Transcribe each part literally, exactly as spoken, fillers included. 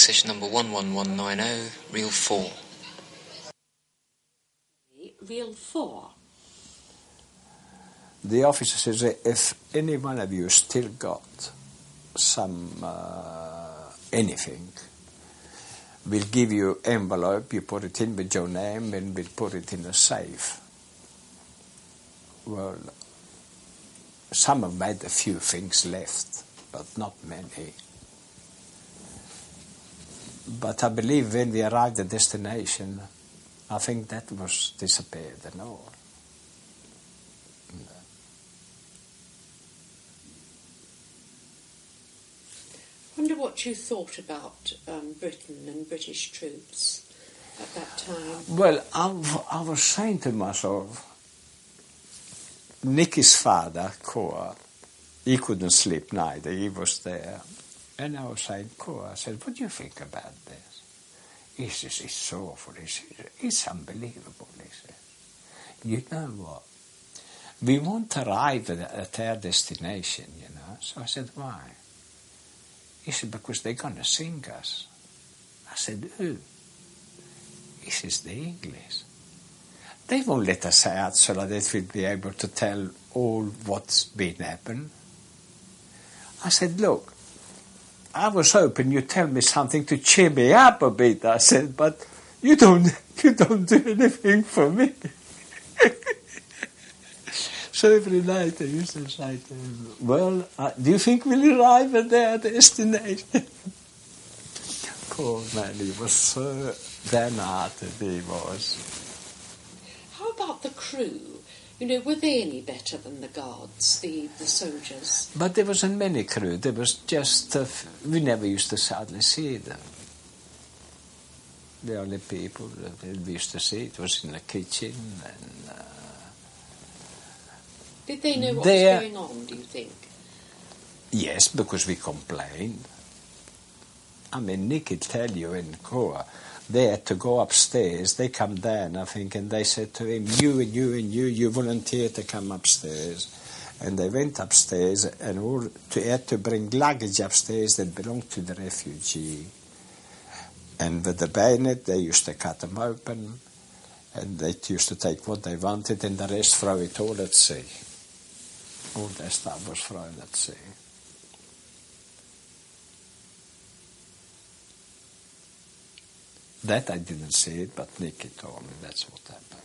session number one one one nine zero, reel four. Reel four. The officer says, if any one of you still got some uh, anything, we'll give you envelope, you put it in with your name, and we'll put it in a safe. Well, some of them had a few things left, but not many. But I believe when we arrived at destination, I think that was disappeared and all. I wonder what you thought about um, Britain and British troops at that time. Well, I, I was saying to myself, Nicky's father, Koa, he couldn't sleep neither, he was there. And I was saying, Koa, I said, what do you think about this? He says, it's so awful, he says, it's unbelievable, he says. You know what? We won't arrive at, at our destination, you know. So I said, why? He said, because they're going to sing us. I said, who? He says, the English. They won't let us out so that we'll be able to tell all what's been happened. I said, look, I was hoping you'd tell me something to cheer me up a bit. I said, but you don't, you don't do anything for me. So every night I used to say to him, well, uh, do you think we'll arrive at their destination? Poor man, he was so downhearted, he was. How about the crew? You know, were they any better than the guards, the, the soldiers? But there wasn't many crew. There was just, uh, we never used to sadly see them. The only people that we used to see, it was in the kitchen and... Uh, Did they know what There, was going on, do you think? Yes, because we complained. I mean, Nick could tell you in Koa, they had to go upstairs. They come down, I think, and they said to him, you and you and you, you volunteer to come upstairs. And they went upstairs and all to, had to bring luggage upstairs that belonged to the refugee. And with the bayonet, they used to cut them open, and they used to take what they wanted, and the rest throw it all at sea. All their stuff was thrown at sea. That I didn't see it, but Nicky told me that's what happened.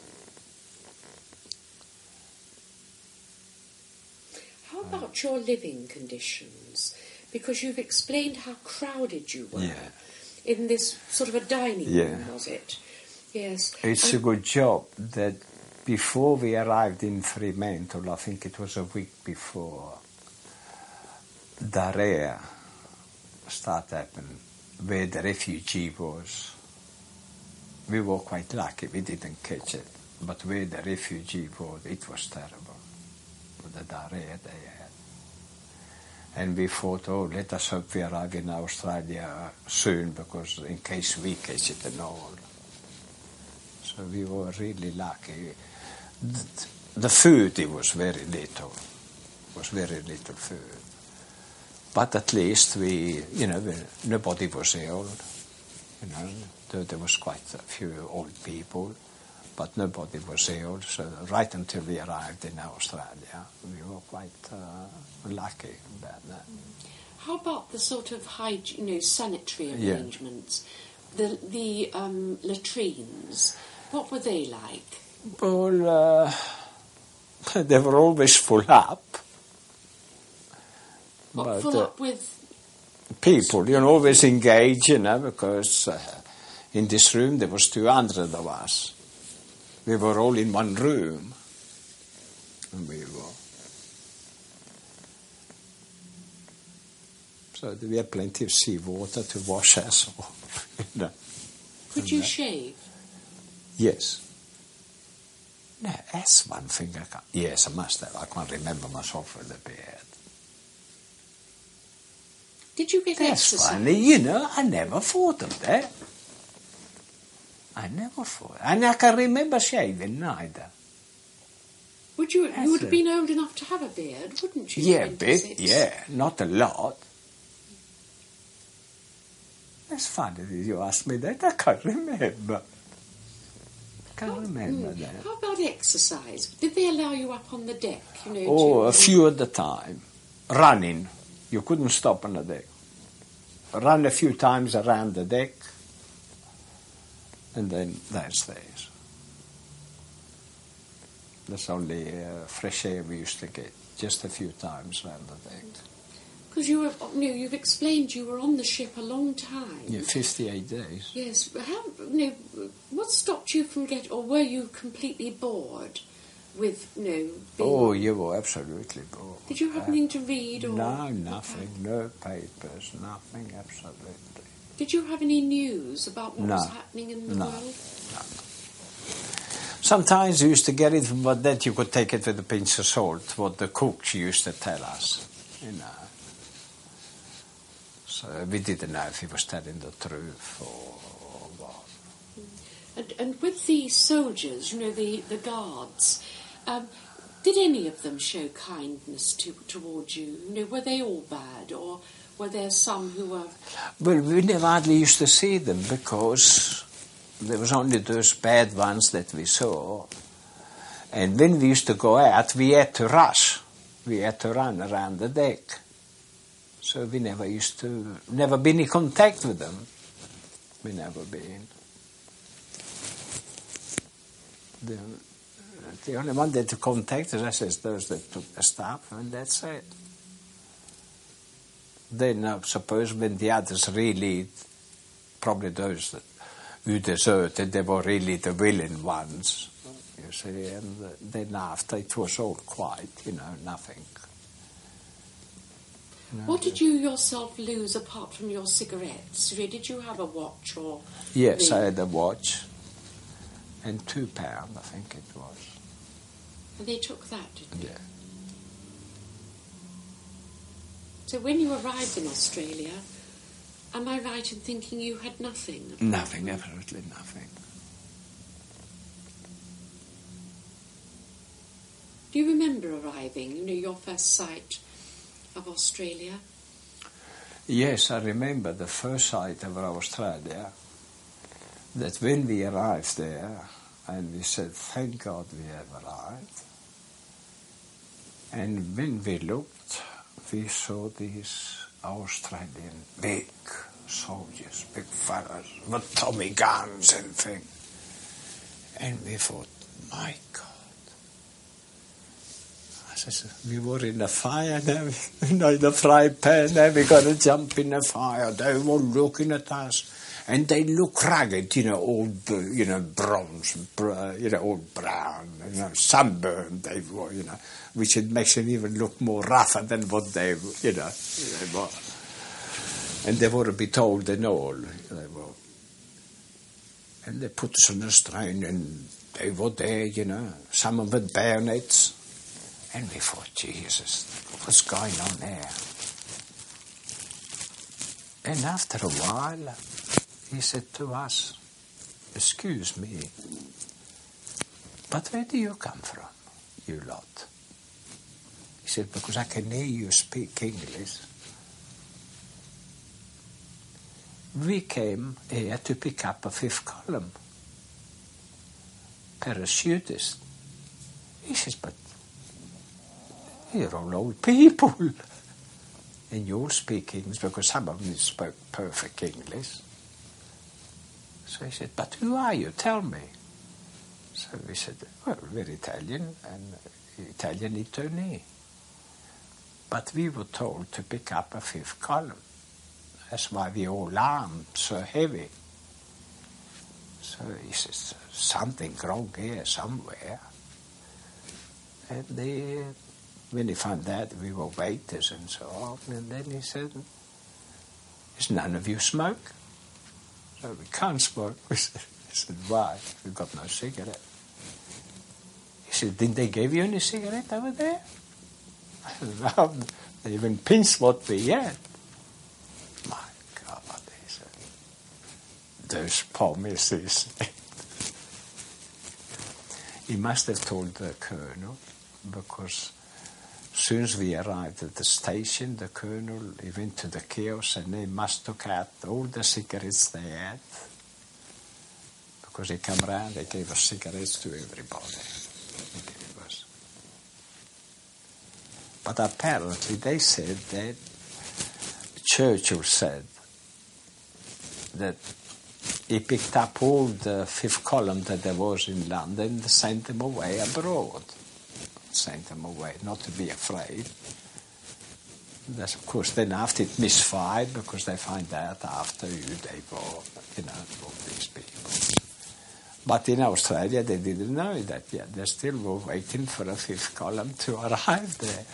How about your living conditions? Because you've explained how crowded you were Yeah. in this sort of a dining Yeah. room, was it? Yes. It's And a good job that before we arrived in Fremantle, I think it was a week before, diarrhea started happening where the refugee was. We were quite lucky, we didn't catch it. But where the refugee was, it was terrible, with the diarrhea they had. And we thought, oh, let us hope we arrive in Australia soon, because in case we catch it and all. So we were really lucky. The food, it was very little. It was very little food. But at least we, you know, we, nobody was ill. You know, there, there was quite a few old people, but nobody was ill. So right until we arrived in Australia, we were quite uh, lucky about that. how about the sort of hygiene, you know, sanitary Yeah. arrangements? The the um, latrines, what were they like? Well, uh, they were always full up. What, But, full uh, up with... people, you know, always engaged, you know, because uh, in this room there was two hundred of us. We were all in one room. And we were. So we had plenty of seawater to wash us off, you know. Could you shave? Yes. No, that's one thing I can't... Yes, I must have. I can't remember myself with a beard. Did you get That's exercise? funny, you know, I never thought of that. I never thought. And I can remember shaving neither. Would you, That's you would have it. been old enough to have a beard, wouldn't you? Yeah, a bit, twenty-six? yeah, not a lot. That's That's funny that you asked me that. I can't remember. Can't remember Mm. that. How about exercise? Did they allow you up on the deck? You know, Oh, to, a few at a time. Running. You couldn't stop on the deck. Run a few times around the deck, and then that's theirs. That's only uh, fresh air we used to get, just a few times around the deck. Because you were, you know, you've explained you were on the ship a long time. Yeah, fifty-eight days. Yes. How, you know, what stopped you from getting, or were you completely bored with, you know, being, Oh, you were absolutely bored. did you have anything to read? Or No, nothing. No papers, nothing, absolutely. Did you have any news about what No. was happening in the No. world? Sometimes you used to get it, but that you could take it with a pinch of salt, what the cooks used to tell us, you know. So we didn't know if he was telling the truth or, or what. And, and with the soldiers, you know, the, the guards, um, did any of them show kindness to, towards you? You know, were they all bad, or were there some who were... Well, we never hardly used to see them because there was only those bad ones that we saw. And when we used to go out, we had to rush. We had to run around the deck. So we never used to, never been in contact with them. We never been. The, the only one that contacted us is those that took the stuff, and that's it. Then I suppose when the others really, probably those that who deserted, they were really the willing ones, you see, and then after it was all quiet, you know, nothing. No. What did you yourself lose apart from your cigarettes? You know, did you have a watch or... Yes, the- I had a watch, and two pound, I think it was. And they took that, did they? Yeah. So when you arrived in Australia, am I right in thinking you had nothing? Nothing, absolutely nothing. Do you remember arriving, you know, your first sight of Australia? Yes, I remember the first sight of Australia, that when we arrived there, and we said, thank God we have arrived. And when we looked, we saw these Australian big soldiers, big fellas, with Tommy guns and things. And we thought, my God. I said, we were in the fire now, you know, in the fry pan, now we got to jump in the fire. They were looking at us. And they look rugged, you know, all, you know, bronze, br- you know, all brown, you know, sunburned they were, you know, which it makes them even look more rougher than what they, you know, they were. And they were a bit old and all, they were. And they put us on a strain, and they were there, you know, some of with bayonets. And we thought, Jesus, what's going on there? And after a while, he said to us, excuse me, but where do you come from, you lot? He said, because I can hear you speak English. We came here to pick up a fifth column parachutist. He says, but you're all old people. And you all speak English, because some of them spoke perfect English. So he said, but who are you? Tell me. So we said, well, we're Italian, and Italian Italiani. But we were told to pick up a fifth column. That's why we all armed so heavy. So he says, something wrong here somewhere. And they, when he found that, we were waiters and so on, and then he said, is none of you smoke? So we can't smoke. We said, I said, why? We've got no cigarette. He said, didn't they give you any cigarette over there? I said, no, they even pinched what we had. My God, he said, those promises. He must have told the colonel, because soon as we arrived at the station, the colonel, he went to the kiosk and they must took out all the cigarettes they had. Because he came round, they gave us cigarettes to everybody. They gave us. But apparently they said that Churchill said that he picked up all the fifth column that there was in London and sent them away abroad. Sent them away, not to be afraid. That's, of course, then after it misfired, because they find out after you, they were, you know, all these people. But in Australia, they didn't know that yet. They still were waiting for a fifth column to arrive there.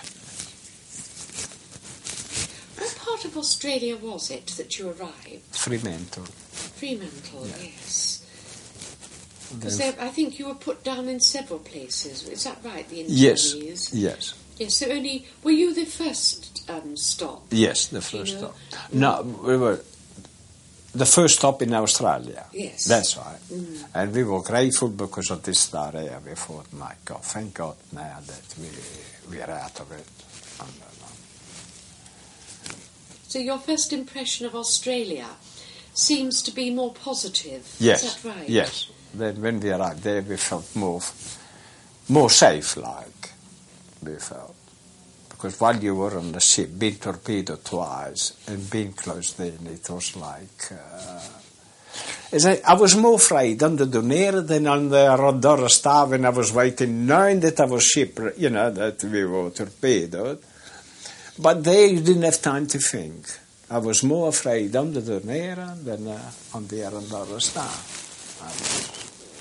What part of Australia was it that you arrived? Fremantle. Fremantle, yeah. Yes. Because Then- I think you were put down in several places. Is that right? The Yes, internees? yes, Yes. So only were you the first um, stop? yes, the first You know? stop. No, we were the first stop in Australia. Yes. That's right. Mm. And we were grateful because of this diarrhea. We thought, my God, thank God now that we, we are out of it. And, uh, So your first impression of Australia seems to be more positive. Yes, Is that right? yes. Then when we arrived there, we felt more, more safe, like we felt. Because while you were on the ship, being torpedoed twice and being closed in, it was like... Uh, as I, I was more afraid on the Dunera than on the Rondora Star when I was waiting, knowing that I was shipwrecked, you know, that we were torpedoed. But there you didn't have time to think. I was more afraid on the Dunera than uh, on the Rondora Star. I was.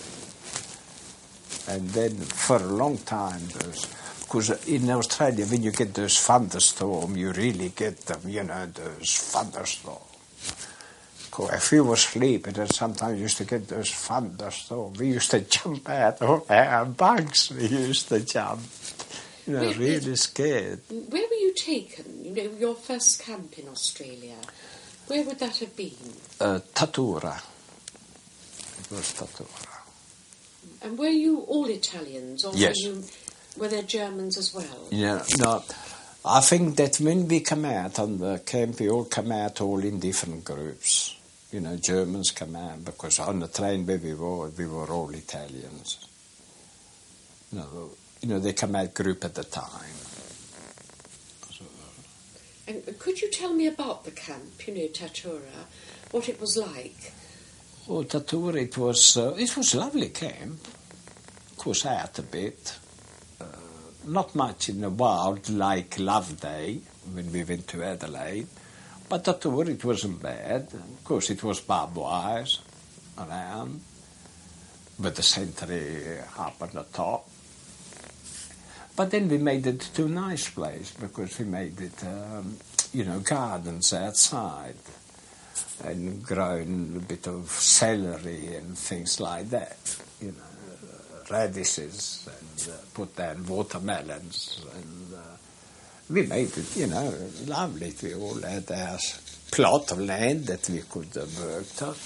And then for a long time, because in Australia, when you get those thunderstorms, you really get them, you know, those thunderstorms. If we were asleep, and then sometimes you used to get those thunderstorms, we used to jump out of our bunks. We used to jump, you know, Where- really scared. Where were you taken? You know, your first camp in Australia. Where would that have been? Uh, Tatura. It was Tatura. And were you all Italians, or Yes. were, you, were there Germans as well? Yeah, no, I think that when we come out on the camp, we all come out all in different groups. You know, Germans come out, because on the train where we were, we were all Italians. You know, you know they come out group at a time. So, And could you tell me about the camp, you know, Tatura, what it was like? oh, Tatura, it was, uh, it was a lovely camp. Of course, out a bit. Uh, not much in the wild like Loveday when we went to Adelaide. But Tatura, it wasn't bad. Of course, it was barbed wires around, with the sentry up on the top. But then we made it to a nice place, because we made it, um, you know, gardens outside, and grown a bit of celery and things like that, you know, radishes, and uh, put down watermelons, and uh, we made it, you know, lovely. We all had our plot of land that we could have worked on.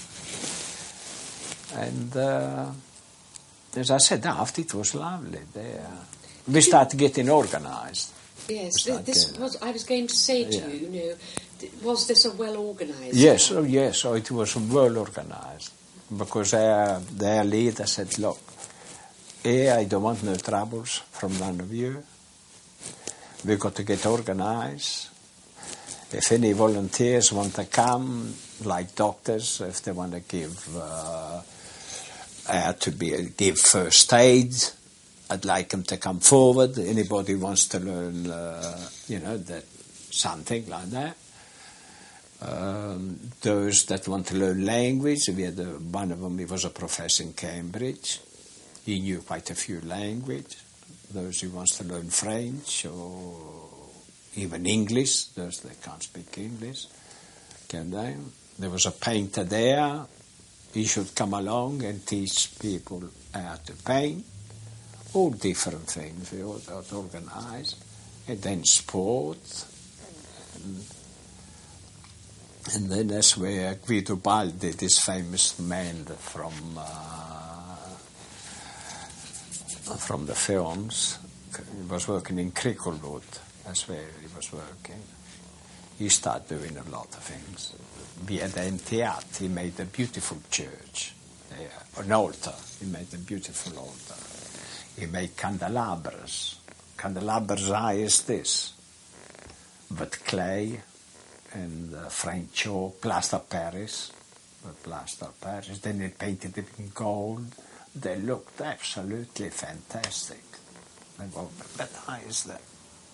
And uh, as I said, after it was lovely there. We started getting organised. Yes, Was that this good? was. I was going to say to Yeah. you, you know, th- was this a well organised? Yes, camp? oh yes, oh, it was well organised. Because our, their leader said, look, here I don't want no troubles from none of you. We've got to get organised. If any volunteers want to come, like doctors, if they want to give, uh, uh, to be give first aid, I'd like them to come forward. Anybody wants to learn, uh, you know, that something like that. Um, those that want to learn language, we had a, one of them. He was a professor in Cambridge. He knew quite a few languages. Those who wants to learn French or even English, those that can't speak English, can they? There was a painter there. He should come along and teach people how to paint. All different things we all got organised. And then sport. And, and then that's where Guido Baldi, this famous man from uh, from the films, he was working in Cricklewood. That's where he was working. He started doing a lot of things. We had an theatre. He made a beautiful church there, an altar. He made a beautiful altar. He made candelabras. Candelabras high as this, with clay and uh, French chalk, plaster Paris, with plaster Paris. Then he painted it in gold. They looked absolutely fantastic. They were that high as that.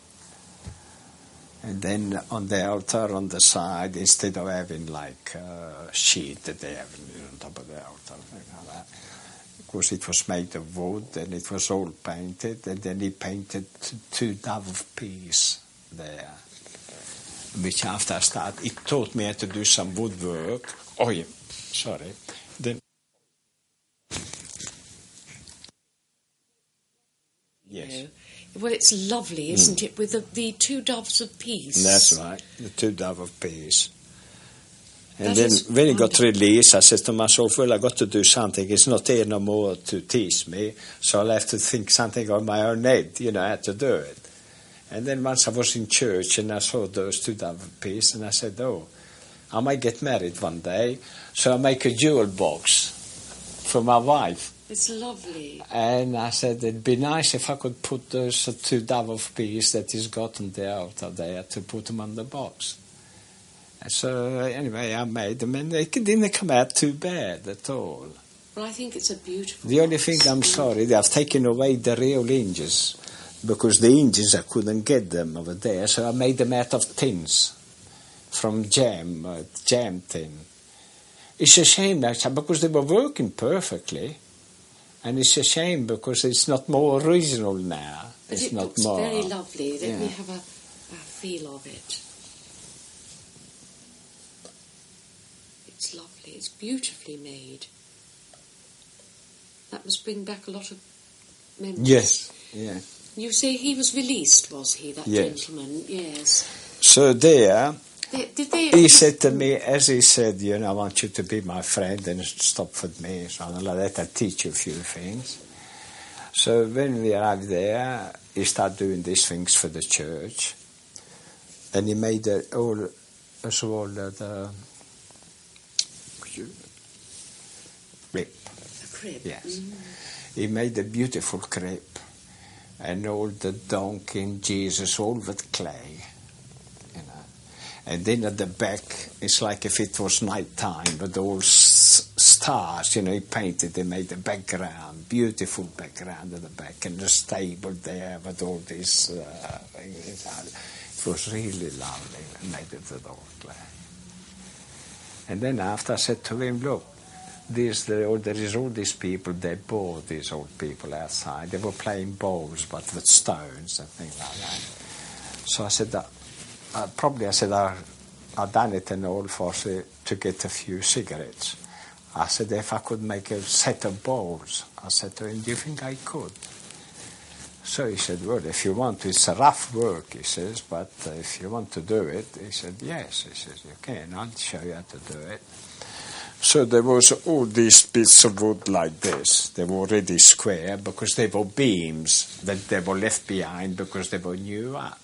And then on the altar on the side, instead of having like a sheet that they have on top of the altar, like that, because it was made of wood and it was all painted, and then he painted two dove of peace there, which after I started, it taught me how to do some woodwork. Oh yeah, sorry. Then yes. You know, well, it's lovely, isn't mm. it, with the, the two doves of peace. That's right, the two dove of peace. And that then when he got released, I said to myself, well, I got to do something. It's not here no more to teach me, so I'll have to think something on my own head, you know, how to do it. And then once I was in church and I saw those two dove of peace, and I said, oh, I might get married one day, so I'll make a jewel box for my wife. It's lovely. And I said, it'd be nice if I could put those two dove of peace that he's got on the altar there to put them on the box. And so anyway, I made them, and they didn't come out too bad at all. Well, I think it's a beautiful The only box. thing I'm sorry, they have taken away the real hinges, because the hinges I couldn't get them over there, so I made them out of tins, from jam, uh, jam tin. It's a shame, actually, because they were working perfectly. And it's a shame because it's not more original now. But it's it not looks more. very lovely. Let yeah. me have a, a feel of it. It's lovely. It's beautifully made. That must bring back a lot of memories. Yes, yeah. You say he was released, was he, that yes. gentleman? Yes. So there, they, did they, he said to me, as he said, you know, I want you to be my friend and stop with me, something like that, I'll teach you a few things. So when we arrived there, he started doing these things for the church, and he made it all, as well, uh, the crib. A crib? Yes. Mm. He made a beautiful crib, and all the donkey and Jesus, all with clay. And then at the back, it's like if it was night time, with all s- stars, you know, he painted, they made a background, beautiful background at the back, and the stable there with all these uh, things. It was really lovely, and made it with all clay. And then after I said to him, look, these, the, there is all these people, they bore these old people outside. They were playing bowls, but with stones and things like that. So I said, that. Uh, probably I said I I done it and all for say, to get a few cigarettes. I said if I could make a set of bowls. I said to him, do you think I could? So he said, well, if you want to, it's a rough work, he says, but uh, if you want to do it, he said, yes. He says, you can, I'll show you how to do it. So there was all these bits of wood like this. They were already square because they were beams that they were left behind because they were new up.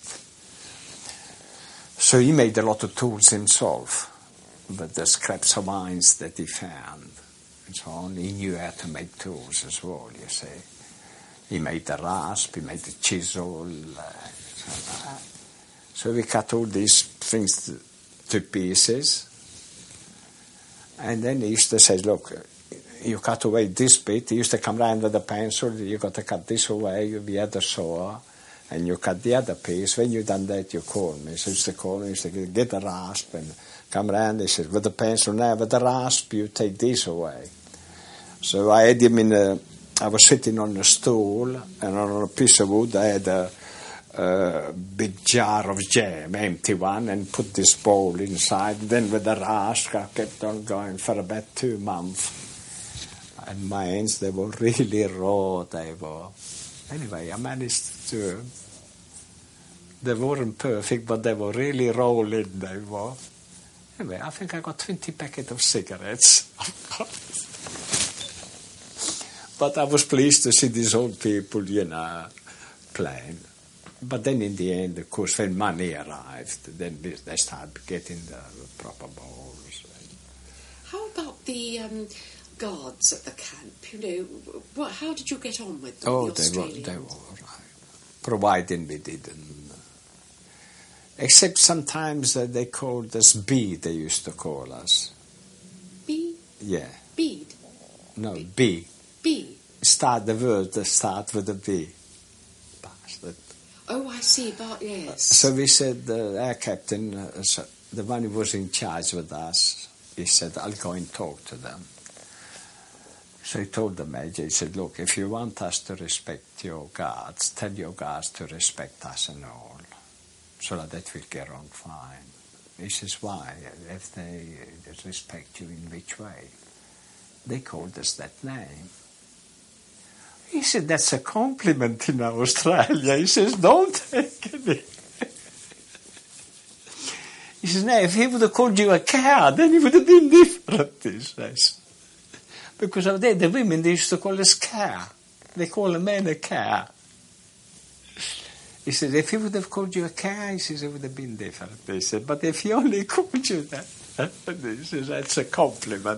So he made a lot of tools himself, with the scraps of irons that he found and so on. He knew how to make tools as well, you see. He made the rasp, he made the chisel. Uh, so, so we cut all these things to, to pieces. And then he used to say, look, you cut away this bit. He used to come round with a pencil, you got to cut this away, we had a saw. And you cut the other piece. When you've done that, you call me. So he used to call me, he used to get the rasp and come round. He said, with the pencil now, with the rasp, you take this away. So I had him in a, I was sitting on a stool, and on a piece of wood I had a, a big jar of jam, empty one, and put this bowl inside. Then with the rasp, I kept on going for about two months. And my hands, they were really raw, they were. Anyway, I managed to, they weren't perfect, but they were really rolling, they were. Anyway, I think I got twenty packets of cigarettes. But I was pleased to see these old people, you know, plane. But then in the end, of course, when money arrived, then they started getting the proper balls. How about the um, guards at the camp? You know, what, how did you get on with them, Oh, the they were, Australians? they were all right. Providing we didn't. Except sometimes uh, they called us B, they used to call us. B? Yeah. Bead? No, B. B? Start the word, that start with a B. Bastard. Oh, I see, but yes. So we said, the air captain, uh, so the one who was in charge with us, he said, I'll go and talk to them. So he told the major, he said, look, if you want us to respect your guards, tell your guards to respect us and all, so that we'll get on fine. He says, why? If they respect you in which way? They called us that name. He said, that's a compliment in Australia. He says, don't take it. He says, no, if he would have called you a cow, then it would have been different, he says. Because of that, the women, they used to call us cow. They call a man a cow. He said, if he would have called you a cow, he says, it would have been different. He said, but if he only called you that, he says, that's a compliment.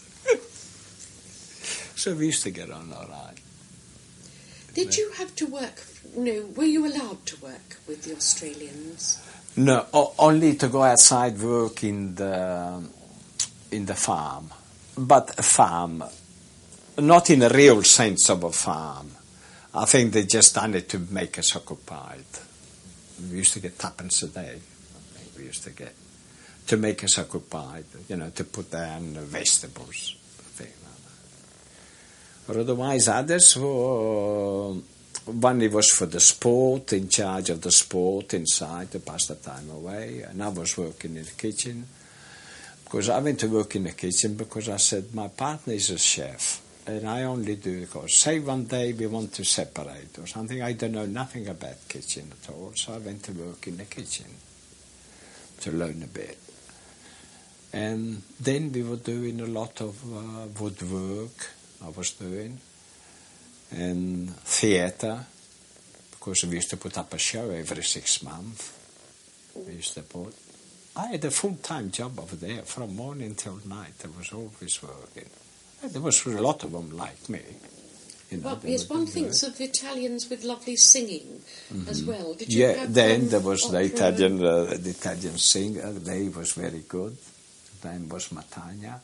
So we used to get on all right. Did you have to work, no, were you allowed to work with the Australians? No, o- only to go outside work in the in the farm. But a farm, not in a real sense of a farm. I think they just done it to make us occupied. We used to get tuppence a day. I think we used to get to make us occupied, you know, to put down vegetables, thing like that. But otherwise, others were. One he was for the sport, in charge of the sport inside to pass the time away, and I was working in the kitchen. Because I went to work in the kitchen because I said my partner is a chef, and I only do because say one day we want to separate or something. I don't know nothing about kitchen at all, so I went to work in the kitchen to learn a bit. And then we were doing a lot of uh, woodwork. I was doing. And theatre, because we used to put up a show every six months. We used to put. I had a full-time job over there from morning till night. I was always working. And there was a lot of them like me. You know, Well, they yes, would one do thinks it. of Italians with lovely singing as well. Did you Yeah, have then um, there was the opera? Italian, uh, the Italian singer. They was very good. His name was Matania.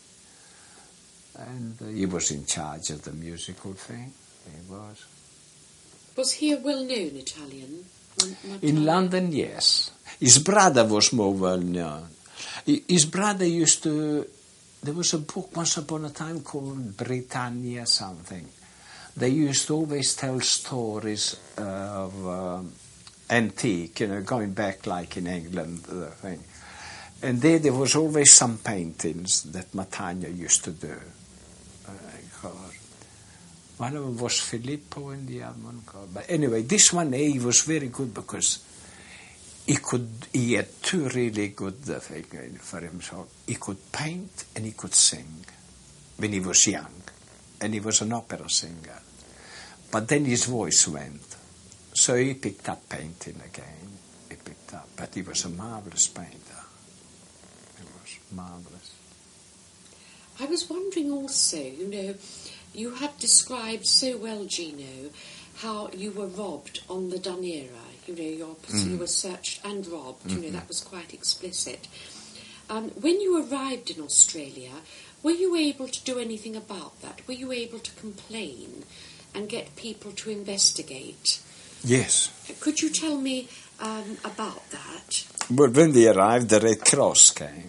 And uh, he was in charge of the musical thing. He was. Was he a well-known Italian? M- In Matania? London, yes. His brother was more well known. Hi- His brother used to. There was a book once upon a time called Britannia something. They used to always tell stories of um, antique, you know, going back like in England, the thing. And there, there was always some paintings that Matania used to do. Uh, God. One of them was Filippo and the other one, God. But anyway, this one, he was very good because he could, he had two really good uh, things for himself. He could paint and he could sing when he was young. And he was an opera singer. But then his voice went. So he picked up painting again. He picked up. But he was a marvelous painter. He was marvelous. I was wondering also, you know, you have described so well, Gino, how you were robbed on the Dunera. You know, your, Mm. you were searched and robbed. You know, Mm-hmm. that was quite explicit. Um, when you arrived in Australia, were you able to do anything about that? Were you able to complain and get people to investigate? Yes. Could you tell me um, about that? But when they arrived, the Red Cross came.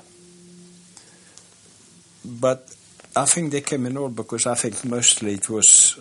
But I think they came in all because I think mostly it was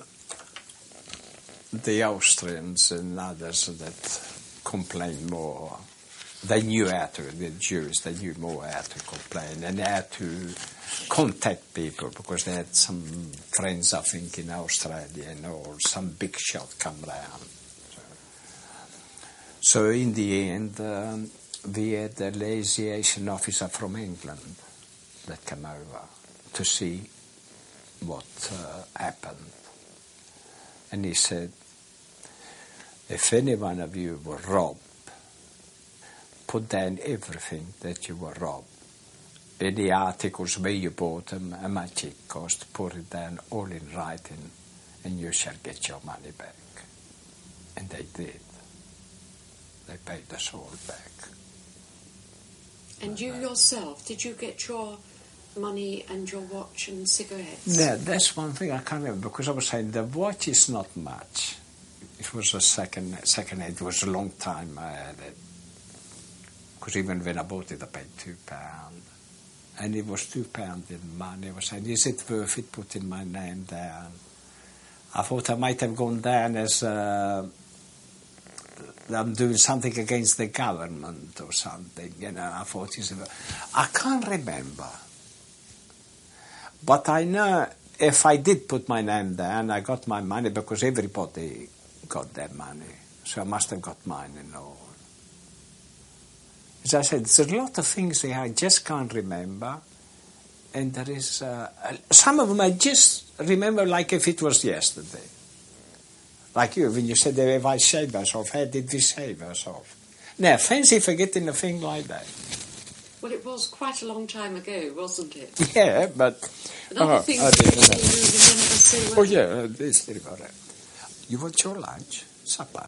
the Austrians and others that complained more. They knew how to, the Jews, they knew more how to complain and how to contact people because they had some friends, I think, in Australia and all, some big shot come round. So, so in the end, um, we had a liaison officer from England that came over to see what uh, happened. And he said, if any one of you were robbed, put down everything that you were robbed. Any articles where you bought them, how much it cost, put it down all in writing, and you shall get your money back. And they did. They paid us all back. And you yourself, did you get your money and your watch and cigarettes? Yeah, that's one thing I can't remember, because I was saying the watch is not much. It was a second, second hand, it was a long time I had it. Because even when I bought it, I paid two pounds. And it was two pounds in money. I was saying, is it worth it putting my name down? I thought I might have gone down as uh, I'm doing something against the government or something. You know, I thought, I can't remember. But I know if I did put my name down, I got my money because everybody got their money. So I must have got mine and all. As I said, there's a lot of things there I just can't remember. And there is, uh, some of them I just remember like if it was yesterday. Like you, when you said, if I shaved ourselves, how did we shave ourselves? Now, fancy forgetting a thing like that. Well, it was quite a long time ago, wasn't it? Yeah, but... Another oh, thing I that didn't you know. remember so well. Oh, yeah, this, there you go. You want your lunch? Supper?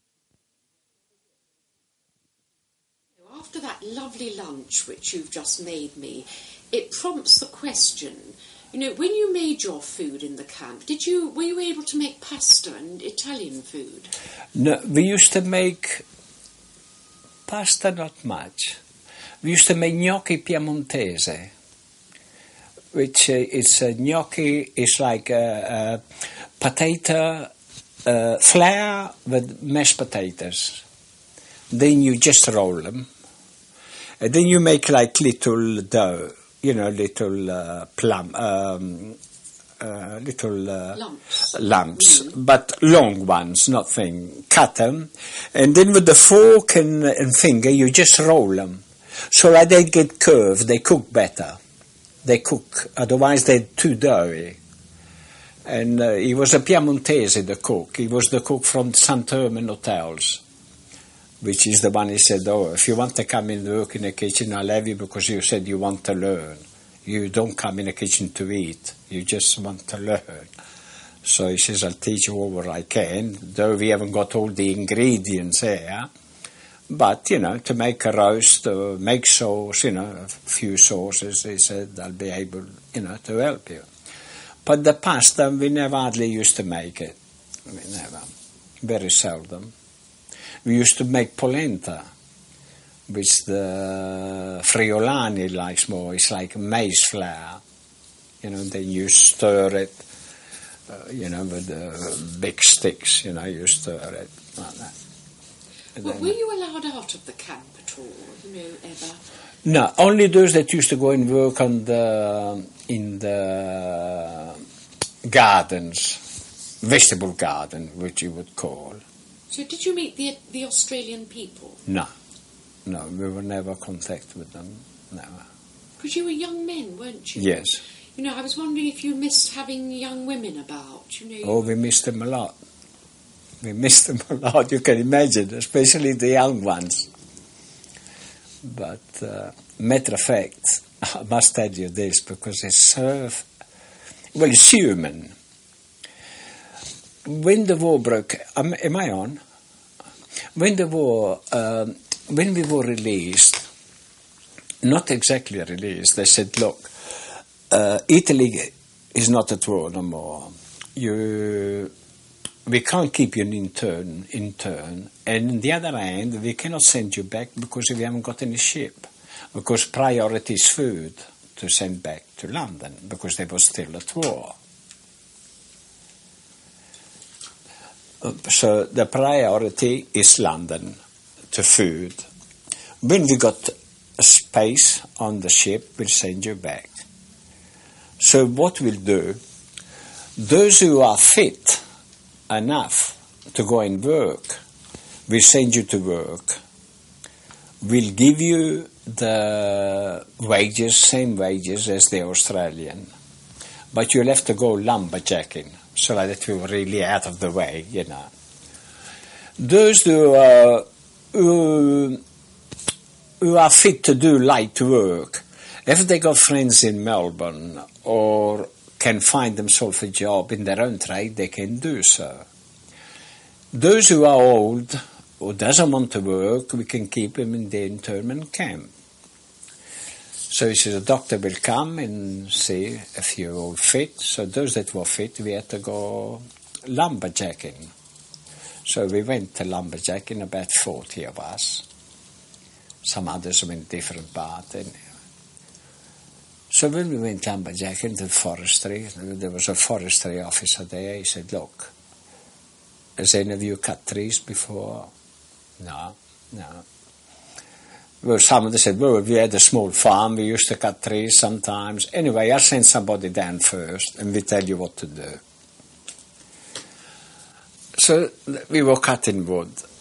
After that lovely lunch which you've just made me, it prompts the question, you know, when you made your food in the camp, did you were you able to make pasta and Italian food? No, we used to make pasta, not much. We used to make gnocchi piemontese, which uh, is uh, gnocchi is like a, a potato uh, flour with mashed potatoes. Then you just roll them. And then you make like little dough, you know, little uh, plum, um, uh, little uh, lumps, lumps mm. but long ones, not thing. Cut them, and then with the fork and, and finger, you just roll them. So like they get curved, they cook better. They cook, otherwise they're too doughy. And uh, he was a Piemontese, the cook. He was the cook from Sant'Ermen Hotels, which is the one he said, oh, if you want to come and work in the kitchen, I'll have you because you said you want to learn. You don't come in the kitchen to eat. You just want to learn. So he says, I'll teach you all I can, though we haven't got all the ingredients here. But, you know, to make a roast, or make sauce, you know, a few sauces, he said, I'll be able, you know, to help you. But the pasta, we never hardly used to make it. We never. Very seldom. We used to make polenta, which the Friulani likes more. It's like maize flour, you know. Then you stir it, uh, you know, with the big sticks. You know, you stir it like that. Well, were you allowed out of the camp at all? You know, ever? No, only those that used to go and work on the in the gardens, vegetable garden, which you would call. So did you meet the the Australian people? No, no, we were never in contact with them, never. Because you were young men, weren't you? Yes. You know, I was wondering if you missed having young women about, you know. Oh, we missed them a lot. We missed them a lot, you can imagine, especially the young ones. But, uh, matter of fact, I must tell you this, because it's so... Well, it's human. When the war broke... Um, am I on? When the war... Um, when we were released, not exactly released, they said, look, uh, Italy is not at war no more. You... We can't keep you in intern, intern, and on the other hand, we cannot send you back because we haven't got any ship. Because priority is food to send back to London, because they were still at war. So the priority is London to food. When we got a space on the ship, we'll send you back. So what we'll do, those who are fit enough to go and work, we'll send you to work. We'll give you the wages, same wages as the Australian, but you'll have to go lumberjacking, so that we're really out of the way, you know. Those who are, who, who are fit to do light work, if they got friends in Melbourne or can find themselves a job in their own trade, they can do so. Those who are old, who doesn't want to work, we can keep them in the internment camp. So he said, the doctor will come and see if you're all fit. So those that were fit, we had to go lumberjacking. So we went to lumberjacking, about forty of us. Some others went different parts. So when we went lumberjacking to the forestry, there was a forestry officer there. He said, look, has any of you cut trees before? No, no. Well, some of them said, well, we had a small farm, we used to cut trees sometimes. Anyway, I sent somebody down first, and we tell you what to do. So we were cutting wood,